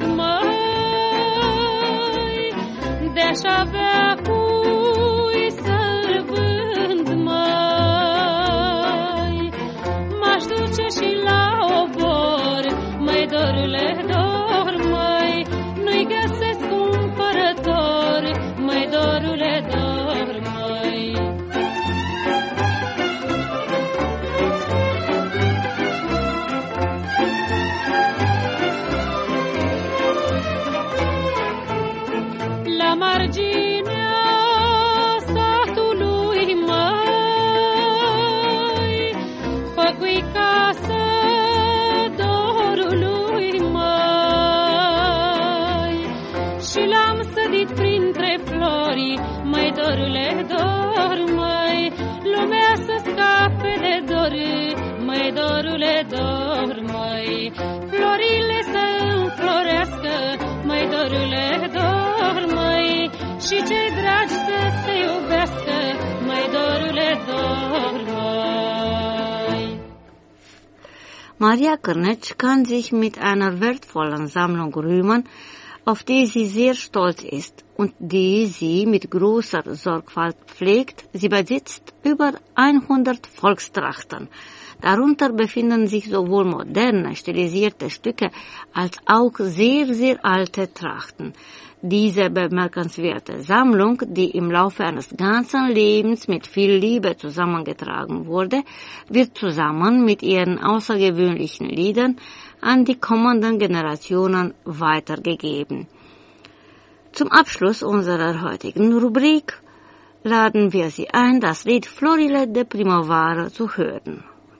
[SPEAKER 12] măi, de-aș avea cui să-l vând, măi. M-aș duce și la obor, măi, dorule, dor, măi, nu-i găsesc cumpărător, măi, dorule, dor, măi. La marginea satului, măi, făcui casă dorului, măi, și l-am sădit printre flori, măi, dorule, dor, măi, lumea să scape de dor, măi, dorule, dor, măi, florile să înflorească, măi, dorule, dor, măi, și cei dragi să se iubească, măi, dorule, dor, măi.
[SPEAKER 11] Maria Körnetsch kann sich mit einer wertvollen Sammlung rühmen, auf die sie sehr stolz ist und die sie mit großer Sorgfalt pflegt. Sie besitzt über 100 Volkstrachten. Darunter befinden sich sowohl moderne, stilisierte Stücke als auch sehr, sehr alte Trachten. Diese bemerkenswerte Sammlung, die im Laufe eines ganzen Lebens mit viel Liebe zusammengetragen wurde, wird zusammen mit ihren außergewöhnlichen Liedern an die kommenden Generationen weitergegeben. Zum Abschluss unserer heutigen Rubrik laden wir Sie ein, das Lied Florile de Primavera zu hören.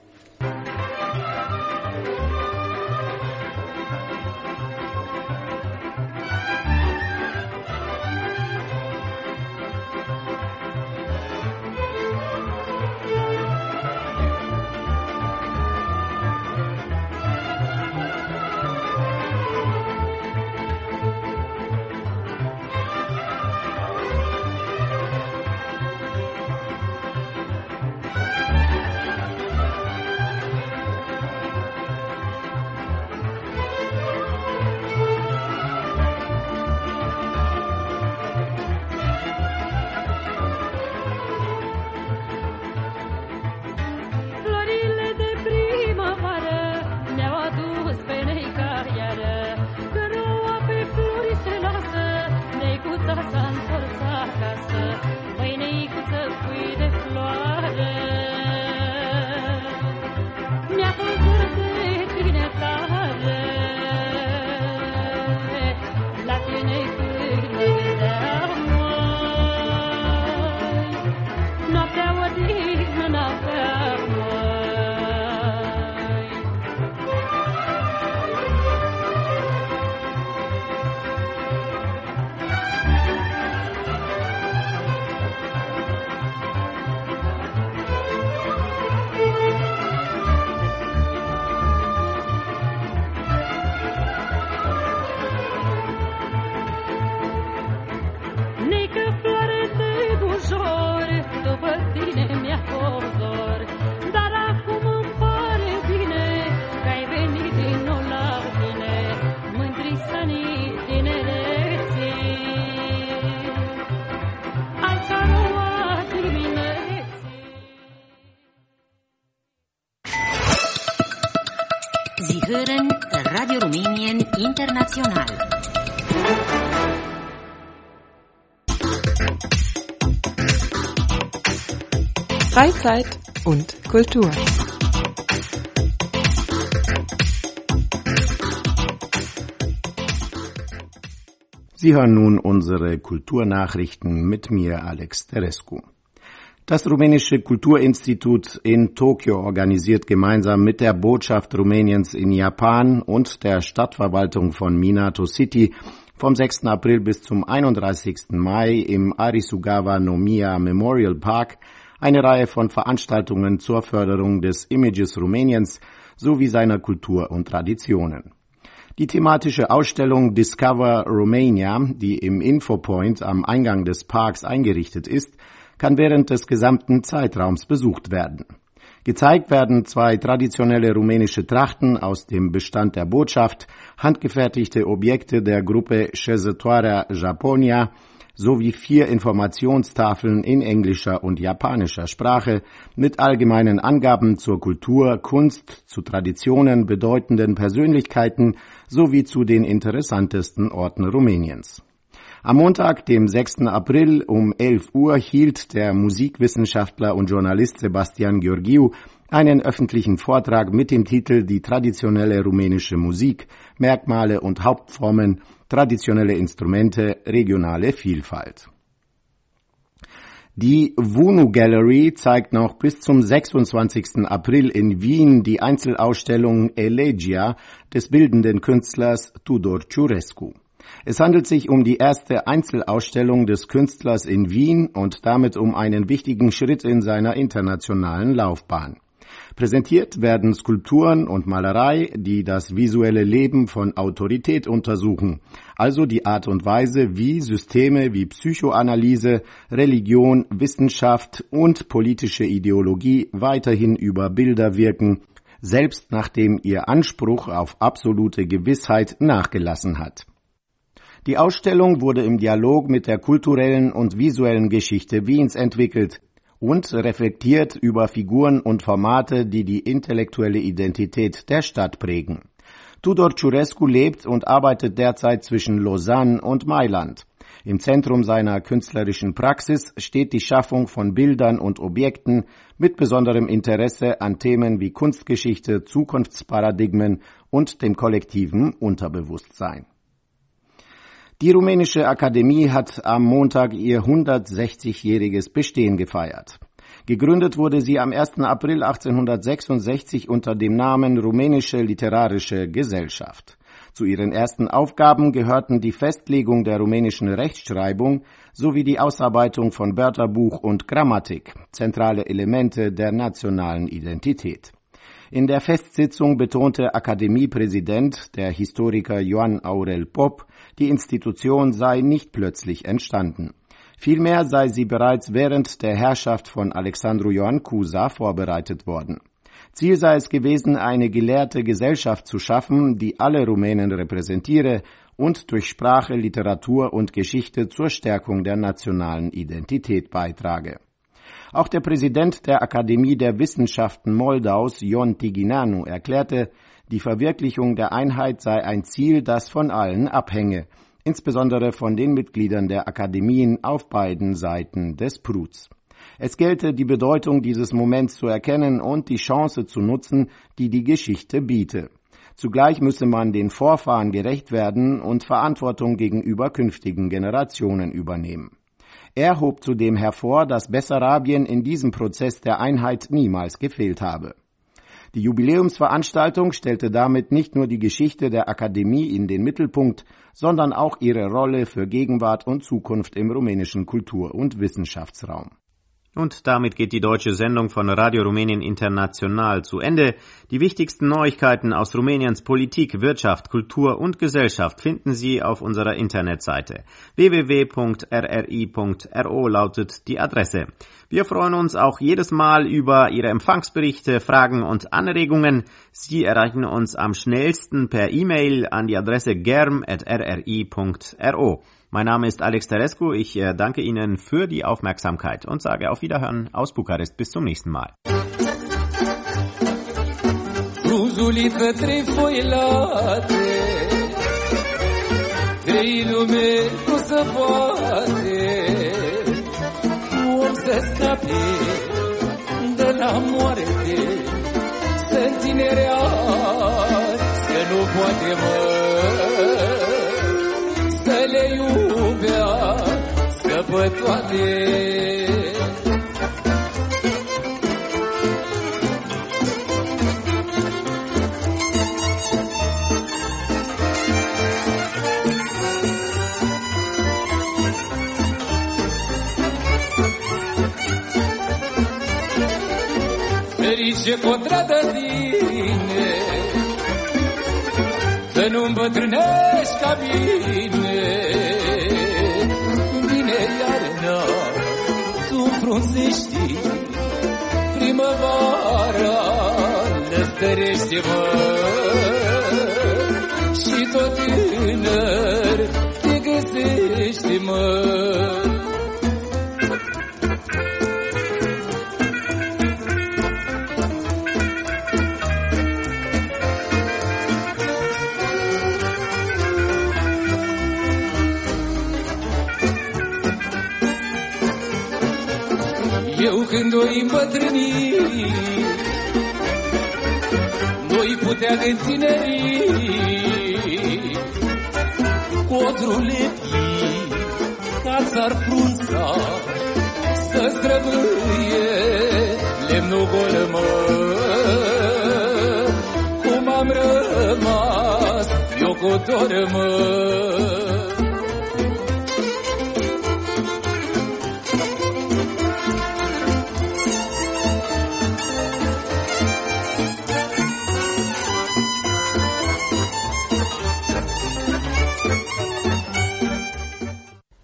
[SPEAKER 6] Sie hören Radio Rumänien International.
[SPEAKER 13] Freizeit und Kultur.
[SPEAKER 4] Sie hören nun unsere Kulturnachrichten mit mir, Alex Terescu. Das Rumänische Kulturinstitut in Tokio organisiert gemeinsam mit der Botschaft Rumäniens in Japan und der Stadtverwaltung von Minato City vom 6. April bis zum 31. Mai im Arisugawa no Miya Memorial Park eine Reihe von Veranstaltungen zur Förderung des Images Rumäniens sowie seiner Kultur und Traditionen. Die thematische Ausstellung Discover Romania, die im Infopoint am Eingang des Parks eingerichtet ist, kann während des gesamten Zeitraums besucht werden. Gezeigt werden 2 traditionelle rumänische Trachten aus dem Bestand der Botschaft, handgefertigte Objekte der Gruppe Șezătoarea Japonia sowie 4 Informationstafeln in englischer und japanischer Sprache mit allgemeinen Angaben zur Kultur, Kunst, zu Traditionen, bedeutenden Persönlichkeiten sowie zu den interessantesten Orten Rumäniens. Am Montag, dem 6. April um 11 Uhr hielt der Musikwissenschaftler und Journalist Sebastian Gheorghiu einen öffentlichen Vortrag mit dem Titel Die traditionelle rumänische Musik, Merkmale und Hauptformen, traditionelle Instrumente, regionale Vielfalt. Die Vunu Gallery zeigt noch bis zum 26. April in Wien die Einzelausstellung Elegia des bildenden Künstlers Tudor Ciurescu. Es handelt sich um die erste Einzelausstellung des Künstlers in Wien und damit um einen wichtigen Schritt in seiner internationalen Laufbahn. Präsentiert werden Skulpturen und Malerei, die das visuelle Leben von Autorität untersuchen, also die Art und Weise, wie Systeme wie Psychoanalyse, Religion, Wissenschaft und politische Ideologie weiterhin über Bilder wirken, selbst nachdem ihr Anspruch auf absolute Gewissheit nachgelassen hat. Die Ausstellung wurde im Dialog mit der kulturellen und visuellen Geschichte Wiens entwickelt und reflektiert über Figuren und Formate, die die intellektuelle Identität der Stadt prägen. Tudor Ciurescu lebt und arbeitet derzeit zwischen Lausanne und Mailand. Im Zentrum seiner künstlerischen Praxis steht die Schaffung von Bildern und Objekten mit besonderem Interesse an Themen wie Kunstgeschichte, Zukunftsparadigmen und dem kollektiven Unterbewusstsein. Die Rumänische Akademie hat am Montag ihr 160-jähriges Bestehen gefeiert. Gegründet wurde sie am 1. April 1866 unter dem Namen Rumänische Literarische Gesellschaft. Zu ihren ersten Aufgaben gehörten die Festlegung der rumänischen Rechtschreibung sowie die Ausarbeitung von Wörterbuch und Grammatik, zentrale Elemente der nationalen Identität. In der Festsitzung betonte Akademiepräsident, der Historiker Ioan Aurel Pop, die Institution sei nicht plötzlich entstanden. Vielmehr sei sie bereits während der Herrschaft von Alexandru Ioan Cuza vorbereitet worden. Ziel sei es gewesen, eine gelehrte Gesellschaft zu schaffen, die alle Rumänen repräsentiere und durch Sprache, Literatur und Geschichte zur Stärkung der nationalen Identität beitrage. Auch der Präsident der Akademie der Wissenschaften Moldaus, Ion Tighinanu, erklärte, die Verwirklichung der Einheit sei ein Ziel, das von allen abhänge, insbesondere von den Mitgliedern der Akademien auf beiden Seiten des Pruts. Es gelte, die Bedeutung dieses Moments zu erkennen und die Chance zu nutzen, die die Geschichte biete. Zugleich müsse man den Vorfahren gerecht werden und Verantwortung gegenüber künftigen Generationen übernehmen. Er hob zudem hervor, dass Bessarabien in diesem Prozess der Einheit niemals gefehlt habe. Die Jubiläumsveranstaltung stellte damit nicht nur die Geschichte der Akademie in den Mittelpunkt, sondern auch ihre Rolle für Gegenwart und Zukunft im rumänischen Kultur- und Wissenschaftsraum.
[SPEAKER 2] Und damit geht die deutsche Sendung von Radio Rumänien International zu Ende. Die wichtigsten Neuigkeiten aus Rumäniens Politik, Wirtschaft, Kultur und Gesellschaft finden Sie auf unserer Internetseite. www.rri.ro lautet die Adresse. Wir freuen uns auch jedes Mal über Ihre Empfangsberichte, Fragen und Anregungen. Sie erreichen uns am schnellsten per E-Mail an die Adresse germ@rri.ro. Mein Name ist Alex Terescu, ich danke Ihnen für die Aufmerksamkeit und sage auf Wiederhören aus Bukarest. Bis zum nächsten Mal.
[SPEAKER 8] Ruzuliță, trei foilate, trei lume nu se poate, om să scape de la moarte, să întinerească nu poate să le iubească pe toate. Ferice contra de tine, să nu îmbătrânești ca mine. Vine iarna, tu frunzești, primăvara năstărește-mă. Și tot tânăr te găsește-mă. Când o-i îmbătrâni, nu-i putea întineri. Codrule tii, ca ți-ar frunza, să zdrăvâie lemnul gol, mă. Cum am rămas eu cu doră, mă.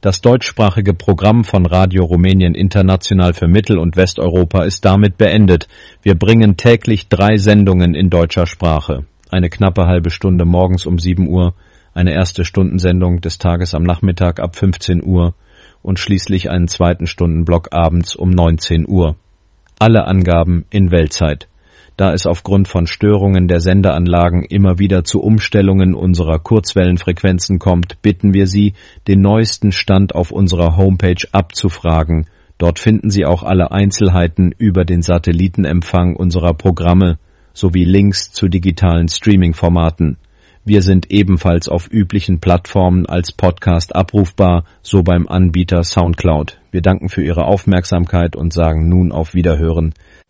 [SPEAKER 10] Das deutschsprachige Programm von Radio Rumänien International für Mittel- und Westeuropa ist damit beendet. Wir bringen täglich 3 Sendungen in deutscher Sprache. Eine knappe halbe Stunde morgens um 7 Uhr, eine erste Stundensendung des Tages am Nachmittag ab 15 Uhr und schließlich einen zweiten Stundenblock abends um 19 Uhr. Alle Angaben in Weltzeit. Da es aufgrund von Störungen der Sendeanlagen immer wieder zu Umstellungen unserer Kurzwellenfrequenzen kommt, bitten wir Sie, den neuesten Stand auf unserer Homepage abzufragen. Dort finden Sie auch alle Einzelheiten über den Satellitenempfang unserer Programme sowie Links zu digitalen Streaming-Formaten. Wir sind ebenfalls auf üblichen Plattformen als Podcast abrufbar, so beim Anbieter Soundcloud. Wir danken für Ihre Aufmerksamkeit und sagen nun auf Wiederhören.